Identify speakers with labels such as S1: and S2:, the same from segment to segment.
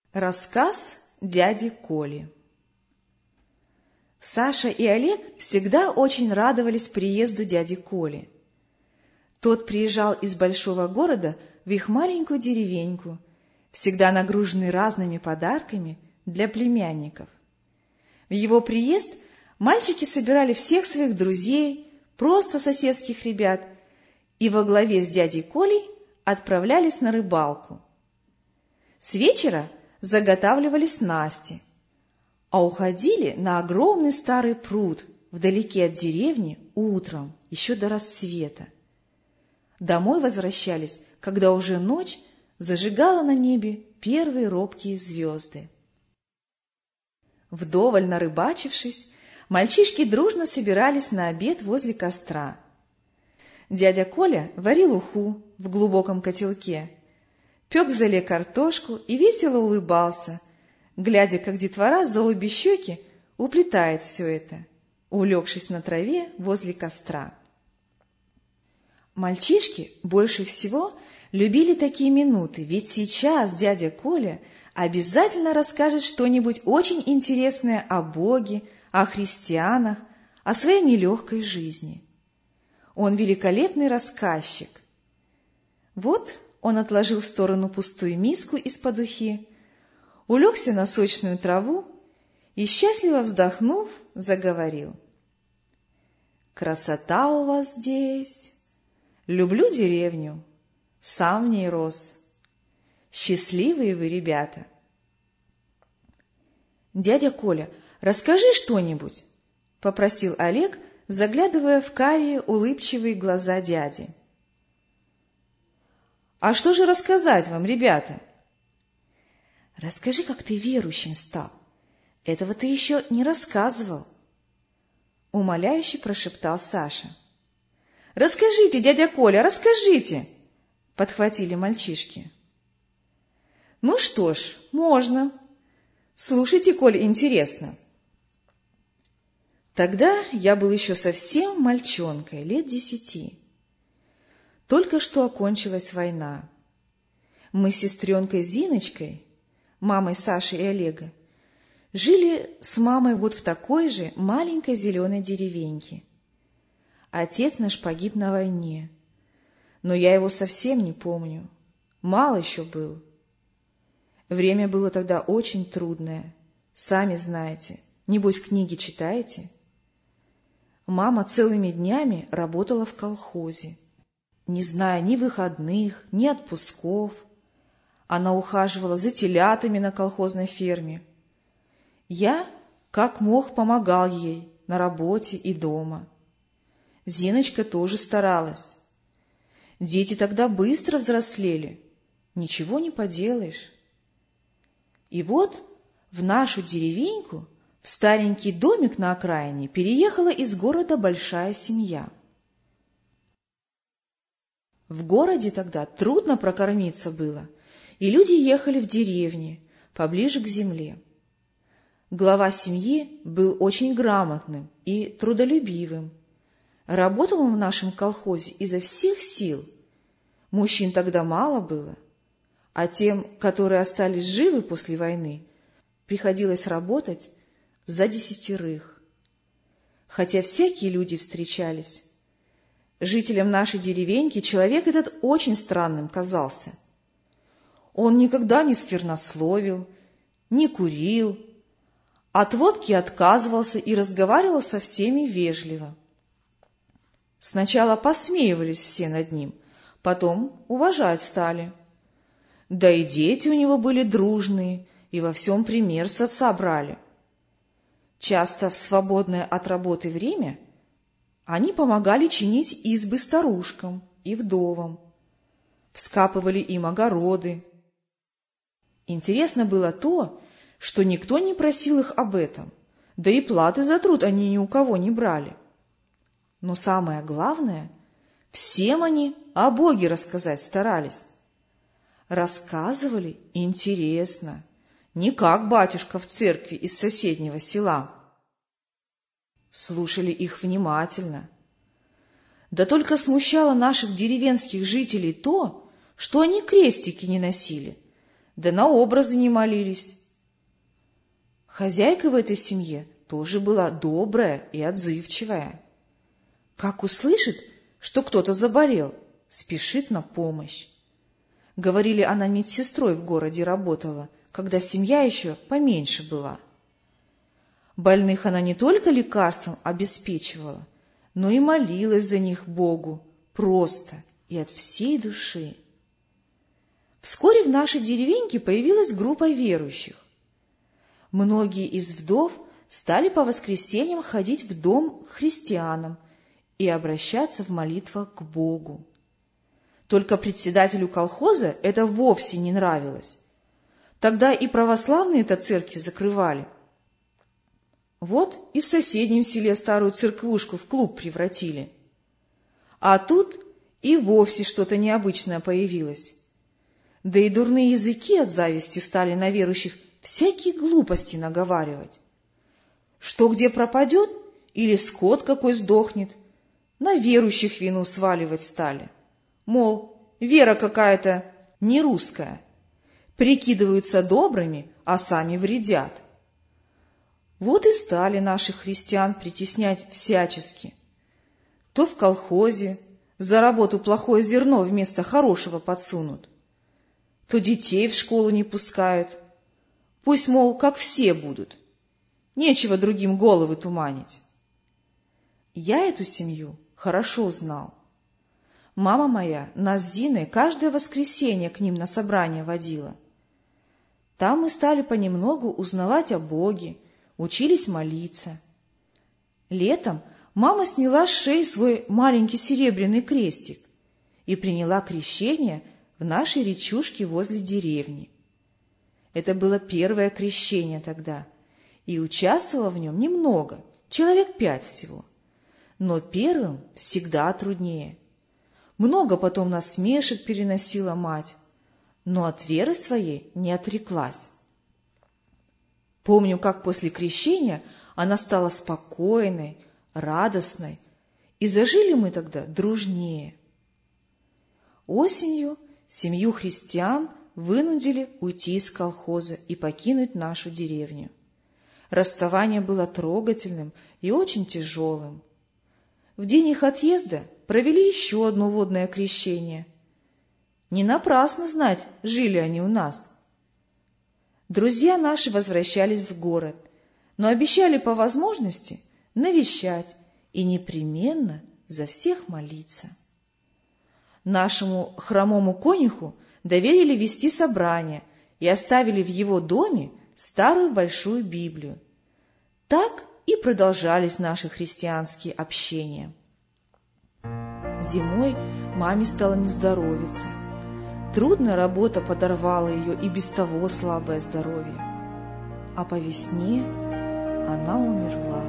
S1: Рассказ дяди Коли. Саша и Олег всегда очень радовались приезду дяди Коли. Тот приезжал из большого города в их маленькую деревеньку, всегда нагруженный разными подарками для племянников. В его приезд мальчики собирали всех своих друзей, просто соседских ребят, и во главе с дядей Колей отправлялись на рыбалку. С вечера заготавливали снасти, а уходили на огромный старый пруд вдалеке от деревни утром, еще до рассвета. Домой возвращались, когда уже ночь зажигала на небе первые робкие звезды. Вдоволь нарыбачившись, мальчишки дружно собирались на обед возле костра. Дядя Коля варил уху в глубоком котелке, пек в золе картошку и весело улыбался, глядя, как детвора за обе щеки уплетает все это, улегшись на траве возле костра. Мальчишки больше всего любили такие минуты, ведь сейчас дядя Коля обязательно расскажет что-нибудь очень интересное о Боге, о христианах, о своей нелегкой жизни. Он великолепный рассказчик. Вот он отложил в сторону пустую миску из-под ухи, улегся на сочную траву и, счастливо вздохнув, заговорил. «Красота у вас здесь! Люблю деревню, сам в ней рос. Счастливые вы ребята!» «Дядя Коля, расскажи что-нибудь!» — попросил Олег, заглядывая в карие улыбчивые глаза дяди. «А что же рассказать вам, ребята?» «Расскажи, как ты верующим стал. Этого ты еще не рассказывал», — умоляюще прошептал Саша. «Расскажите, дядя Коля, расскажите!» — подхватили мальчишки. «Ну что ж, можно. Слушайте, коль интересно. Тогда я был еще совсем мальчонкой, лет 10. Только что окончилась война. Мы с сестренкой Зиночкой, мамой Саши и Олега, жили с мамой вот в такой же маленькой зеленой деревеньке. Отец наш погиб на войне, но я его совсем не помню, мало еще был. Время было тогда очень трудное, сами знаете, небось книги читаете. Мама целыми днями работала в колхозе, не зная ни выходных, ни отпусков. Она ухаживала за телятами на колхозной ферме. Я, как мог, помогал ей на работе и дома. Зиночка тоже старалась. Дети тогда быстро взрослели, ничего не поделаешь. И вот в нашу деревеньку, в старенький домик на окраине, переехала из города большая семья. В городе тогда трудно прокормиться было, и люди ехали в деревни, поближе к земле. Глава семьи был очень грамотным и трудолюбивым. Работал он в нашем колхозе изо всех сил. Мужчин тогда мало было, а тем, которые остались живы после войны, приходилось работать за 10. Хотя всякие люди встречались. Жителям нашей деревеньки человек этот очень странным казался. Он никогда не сквернословил, не курил, от водки отказывался и разговаривал со всеми вежливо. Сначала посмеивались все над ним, потом уважать стали. Да и дети у него были дружные и во всем пример с отца брали. Часто в свободное от работы время они помогали чинить избы старушкам и вдовам, вскапывали им огороды. Интересно было то, что никто не просил их об этом, да и платы за труд они ни у кого не брали. Но самое главное, всем они о Боге рассказать старались. Рассказывали интересно, не как батюшка в церкви из соседнего села. Слушали их внимательно. Да только смущало наших деревенских жителей то, что они крестики не носили, да на образы не молились. Хозяйка в этой семье тоже была добрая и отзывчивая. Как услышит, что кто-то заболел, спешит на помощь. Говорили, она медсестрой в городе работала, когда семья еще поменьше была. Больных она не только лекарством обеспечивала, но и молилась за них Богу просто и от всей души. Вскоре в нашей деревеньке появилась группа верующих. Многие из вдов стали по воскресеньям ходить в дом к христианам и обращаться в молитвах к Богу. Только председателю колхоза это вовсе не нравилось. Тогда и православные-то церкви закрывали. Вот и в соседнем селе старую церквушку в клуб превратили. А тут и вовсе что-то необычное появилось. Да и дурные языки от зависти стали на верующих всякие глупости наговаривать. Что где пропадет или скот какой сдохнет, на верующих вину сваливать стали. Мол, вера какая-то не русская. Прикидываются добрыми, а сами вредят. Вот и стали наших христиан притеснять всячески. То в колхозе за работу плохое зерно вместо хорошего подсунут, то детей в школу не пускают. Пусть, мол, как все будут. Нечего другим головы туманить. Я эту семью хорошо знал. Мама моя нас с Зиной каждое воскресенье к ним на собрание водила. Там мы стали понемногу узнавать о Боге, учились молиться. Летом мама сняла с шеи свой маленький серебряный крестик и приняла крещение в нашей речушке возле деревни. Это было первое крещение тогда, и участвовало в нем немного, человек 5 всего. Но первым всегда труднее. Много потом насмешек переносила мать, но от веры своей не отреклась. Помню, как после крещения она стала спокойной, радостной, и зажили мы тогда дружнее. Осенью семью христиан вынудили уйти из колхоза и покинуть нашу деревню. Расставание было трогательным и очень тяжелым. В день их отъезда провели еще одно водное крещение. Не напрасно знать, жили они у нас. Друзья наши возвращались в город, но обещали по возможности навещать и непременно за всех молиться. Нашему хромому конюху доверили вести собрание и оставили в его доме старую большую Библию. Так и продолжались наши христианские общения. Зимой маме стало не здоровиться. Трудная работа подорвала ее и без того слабое здоровье. А по весне она умерла.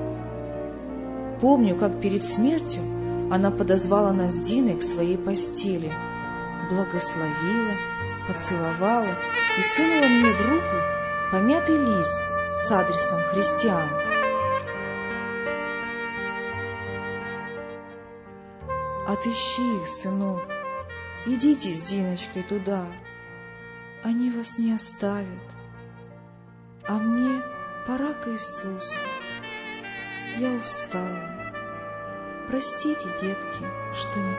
S1: Помню, как перед смертью она подозвала нас с Зиной к своей постели, благословила, поцеловала и сунула мне в руку помятый лист с адресом христиан. «Отыщи их, сынок, идите с Зиночкой туда, они вас не оставят, а мне пора к Иисусу, я устала, простите, детки, что не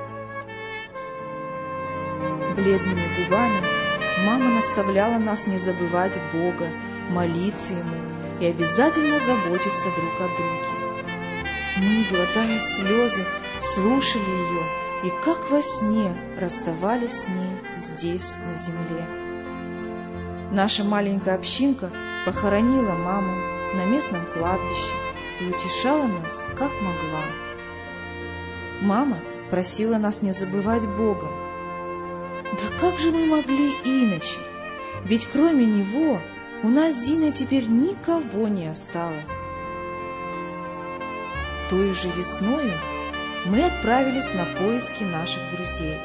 S1: так». Бледными губами мама наставляла нас не забывать Бога, молиться Ему и обязательно заботиться друг о друге. Мы, глотая слезы, слушали ее и как во сне расставались с ней здесь, на земле. Наша маленькая общинка похоронила маму на местном кладбище и утешала нас, как могла. Мама просила нас не забывать Бога. Да как же мы могли иначе? Ведь кроме Него у нас с Зиной теперь никого не осталось. Той же весною мы отправились на поиски наших друзей.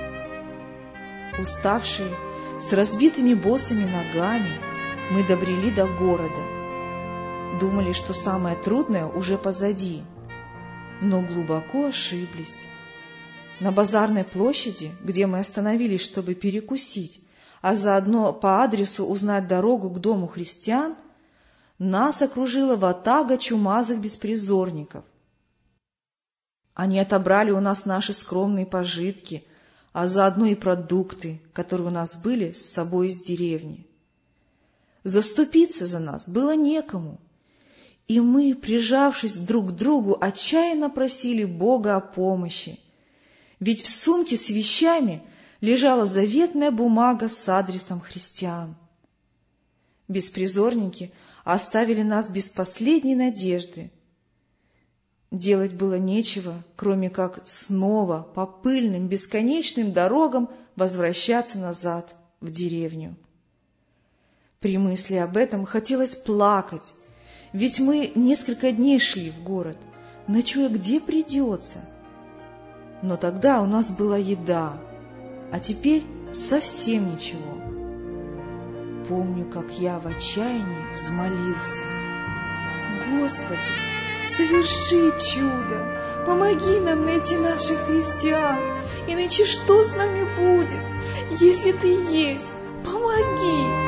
S1: Уставшие, с разбитыми босыми ногами, мы добрели до города. Думали, что самое трудное уже позади, но глубоко ошиблись. На базарной площади, где мы остановились, чтобы перекусить, а заодно по адресу узнать дорогу к дому христиан, нас окружила ватага чумазых беспризорников. Они отобрали у нас наши скромные пожитки, а заодно и продукты, которые у нас были с собой из деревни. Заступиться за нас было некому, и мы, прижавшись друг к другу, отчаянно просили Бога о помощи, ведь в сумке с вещами лежала заветная бумага с адресом христиан. Беспризорники оставили нас без последней надежды. Делать было нечего, кроме как снова по пыльным бесконечным дорогам возвращаться назад в деревню. При мысли об этом хотелось плакать, ведь мы несколько дней шли в город, ночуя где придется. Но тогда у нас была еда, а теперь совсем ничего. Помню, как я в отчаянии взмолился: «Господи, соверши чудо! Помоги нам найти наших христиан! Иначе что с нами будет? Если Ты есть, помоги!»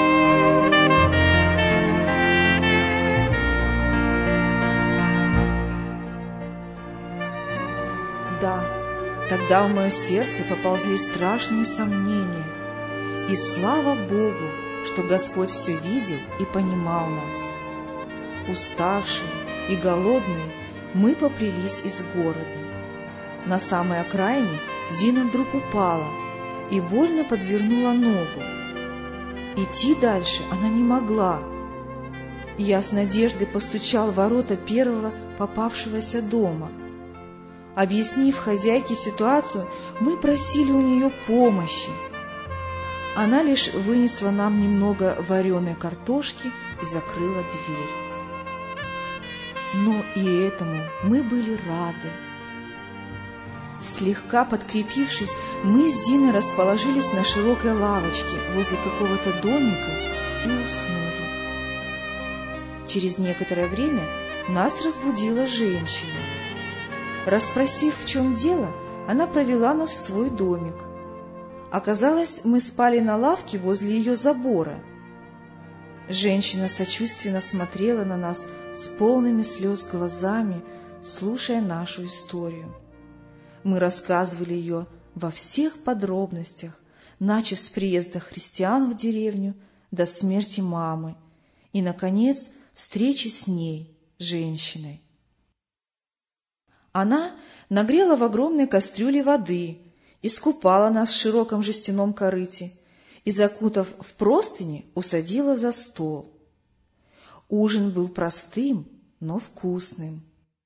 S1: Да, тогда в мое сердце поползли страшные сомнения. И слава Богу, что Господь все видел и понимал нас. Уставшие и голодные мы поплелись из города. На самой окраине Зина вдруг упала и больно подвернула ногу. Идти дальше она не могла. Я с надеждой постучал в ворота первого попавшегося дома. Объяснив хозяйке ситуацию, мы просили у нее помощи. Она лишь вынесла нам немного вареной картошки и закрыла дверь. Но и этому мы были рады. Слегка подкрепившись, мы с Диной расположились на широкой лавочке возле какого-то домика и уснули. Через некоторое время нас разбудила женщина. Расспросив, в чем дело, она провела нас в свой домик. Оказалось, мы спали на лавке возле ее забора. Женщина сочувственно смотрела на нас с полными слез глазами, слушая нашу историю. Мы рассказывали ее во всех подробностях, начав с приезда христиан в деревню до смерти мамы и, наконец, встречи с ней, женщиной. Она нагрела в огромной кастрюле воды, искупала нас в широком жестяном корыте и, закутав в простыни, усадила за стол. Ужин был простым, но вкусным.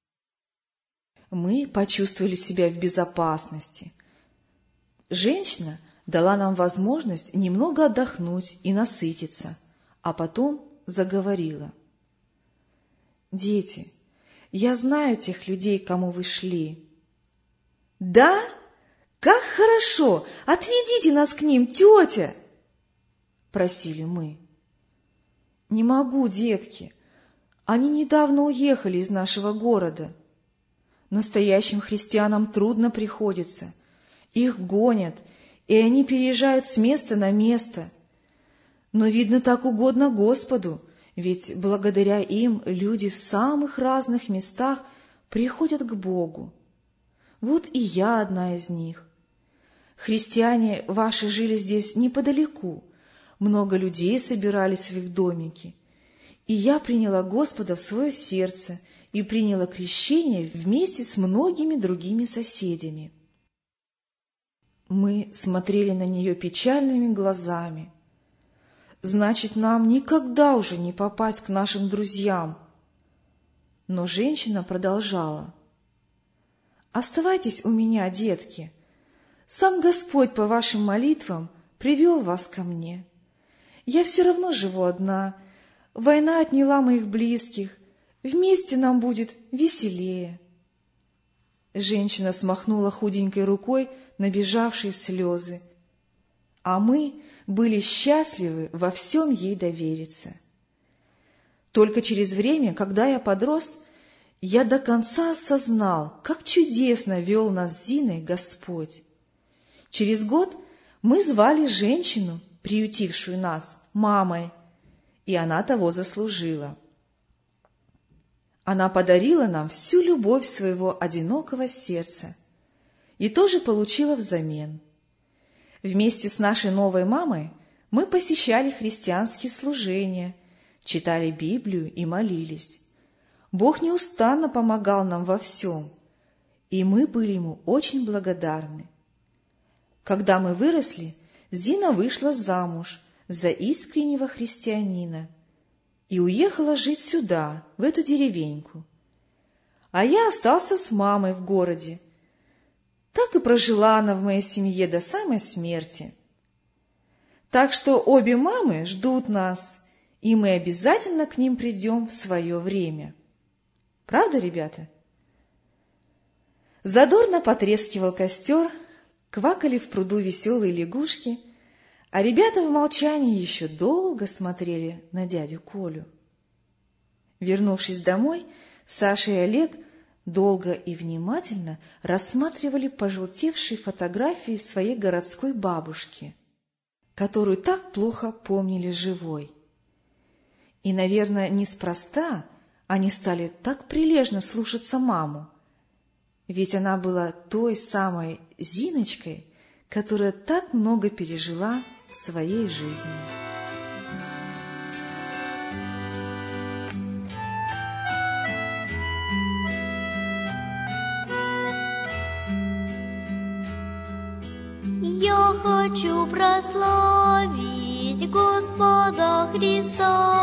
S1: Мы почувствовали себя в безопасности. Женщина дала нам возможность немного отдохнуть и насытиться, а потом заговорила. «Дети, я знаю тех людей, к кому вы шли». «Да? Как хорошо! Отведите нас к ним, тетя!» — просили мы. «Не могу, детки. Они недавно уехали из нашего города. Настоящим христианам трудно приходится. Их гонят, и они переезжают с места на место. Но, видно, так угодно Господу, ведь благодаря им люди в самых разных местах приходят к Богу. Вот и я одна из них. Христиане ваши жили здесь неподалеку, много людей собирались в их домики, и я приняла Господа в свое сердце и приняла крещение вместе с многими другими соседями». Мы смотрели на нее печальными глазами. Значит, нам никогда уже не попасть к нашим друзьям. Но женщина продолжала. «Оставайтесь у меня, детки. Сам Господь по вашим молитвам привел вас ко мне. Я все равно живу одна. Война отняла моих близких. Вместе нам будет веселее». Женщина смахнула худенькой рукой набежавшие слезы, а мы были счастливы во всем ей довериться. Только через время, когда я подрос, я до конца осознал, как чудесно вел нас с Зиной Господь. Через год мы звали женщину приютившую нас, мамой, и она того заслужила. Она подарила нам всю любовь своего одинокого сердца и тоже получила взамен. Вместе с нашей новой мамой мы посещали христианские служения, читали Библию и молились. Бог неустанно помогал нам во всем, и мы были Ему очень благодарны. Когда мы выросли, Зина вышла замуж за искреннего христианина и уехала жить сюда, в эту деревеньку. А я остался с мамой в городе. Так и прожила она в моей семье до самой смерти. Так что обе мамы ждут нас, и мы обязательно к ним придем в свое время. Правда, ребята? Задорно потрескивал костер, квакали в пруду веселые лягушки, а ребята в молчании еще долго смотрели на дядю Колю. Вернувшись домой, Саша и Олег долго и внимательно рассматривали пожелтевшие фотографии своей городской бабушки, которую так плохо помнили живой. И, наверное, неспроста они стали так прилежно слушаться маму, ведь она была той самой Зиночкой, которая так много пережила в своей жизни.
S2: Я хочу прославить Господа Христа.